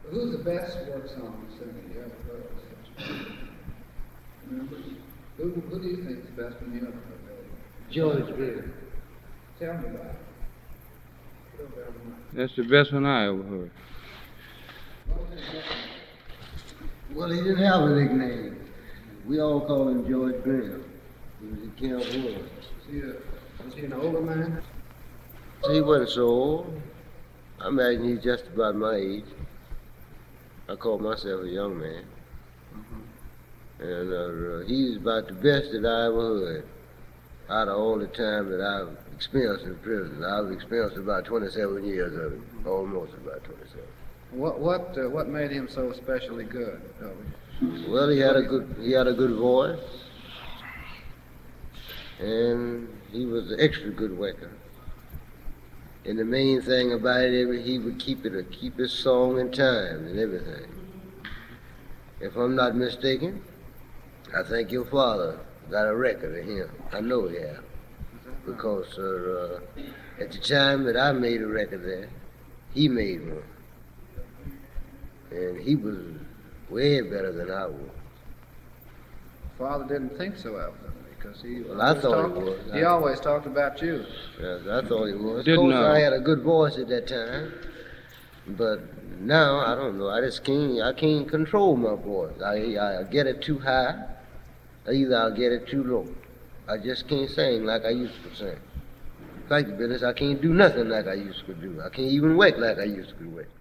Who's the best work song singer you ever heard? Remember? Who do you think is the best one you ever heard? George Bill. Tell me about it. That's the best one I ever heard. Well, he didn't have a nickname. We all call him George Bill. He was a cowboy. Was he an older man? He wasn't so old. I imagine he's just about my age. I call myself a young man. And he's about the best that I ever heard out of all the time that I've experienced in prison. I've experienced about 27 years of it, almost about 27. What made him so especially good? Well, he had a good voice, and he was an extra good worker. And the main thing about it, he would keep his song in time and everything. If I'm not mistaken, I think your father got a record of him. I know he has. Because at the time that I made a record there, he made one. And he was way better than I was. Father didn't think so of him because he. Well, I thought he was. He always talked about you. Yes, I thought he was. Didn't Of course, I had a good voice at that time, but now I don't know. I can't control my voice. I get it too high, or either I'll get it too low. I just can't sing like I used to sing. In fact, the business, I can't do nothing like I used to do. I can't even work like I used to work.